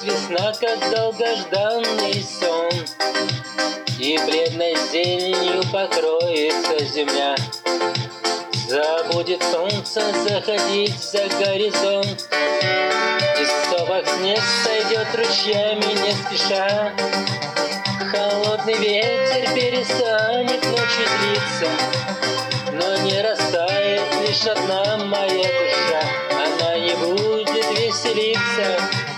весна, как долгожданный сон, и бледной зеленью покроется земля. Забудет солнце заходить за горизонт, из сопок снег сойдет ручьями не спеша. Холодный ветер перестанет ночью длиться, но не растает лишь одна моя душа. Она не будет веселиться.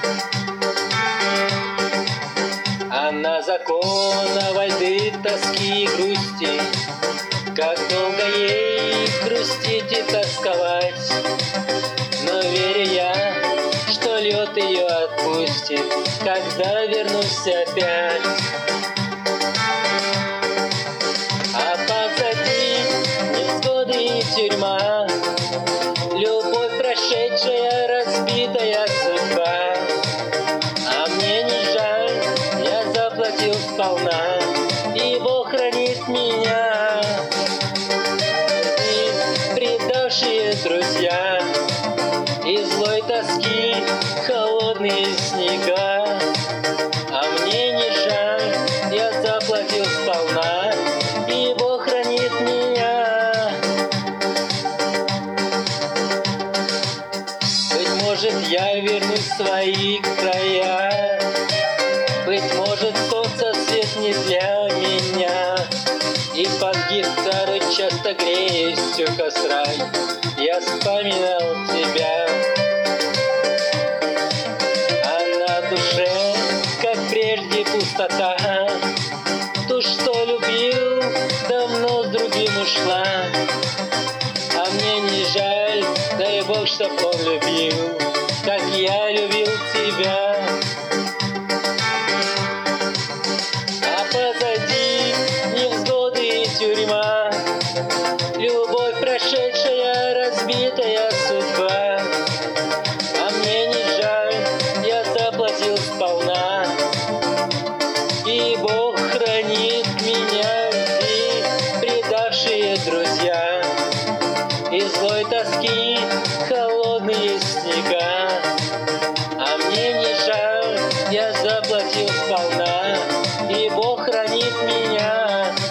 Она законова льды, тоски и грусти. Как долго ей грустить и тосковать, но верю я, что лед ее отпустит, когда вернусь опять. А позади невзгоды и тюрьма, любовь прошедшая, разбитая судьба. А мне не жаль, я заплатил сполна, и Бог хранит меня. Предавшие друзья и злой тоски холодные снега. А мне не жаль, я заплатил сполна, и Бог хранит меня. Быть может, я вернусь в свои края, быть может, солнце свет не для меня, и под гитарой часто греюсь у костра, я вспоминал тебя. А на душе, как прежде, пустота. Ту, что любил, давно с другим ушла. А мне не жаль, дай Бог, чтоб он любил, как я любил тебя. А позади невзгоды и тюрьма, любовь прошедшая, разбитая судьба. А мне не жаль, я заплатил сполна, и Бог хранит меня. И предавшие друзья и злой тоски холодные снега. А мне не жаль, я заплатил сполна, и Бог хранит меня.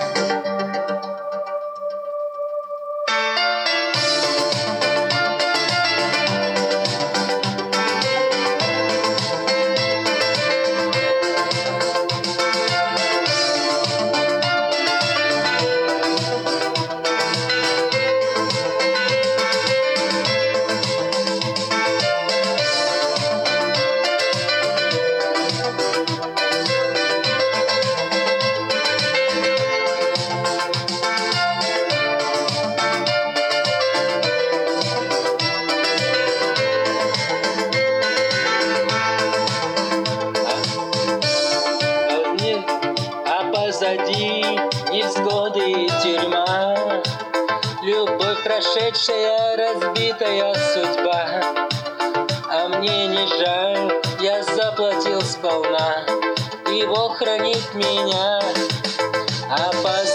Позади невзгоды и тюрьма, любовь прошедшая, разбитая судьба. А мне не жаль, я заплатил сполна, и Бог хранит меня. А позади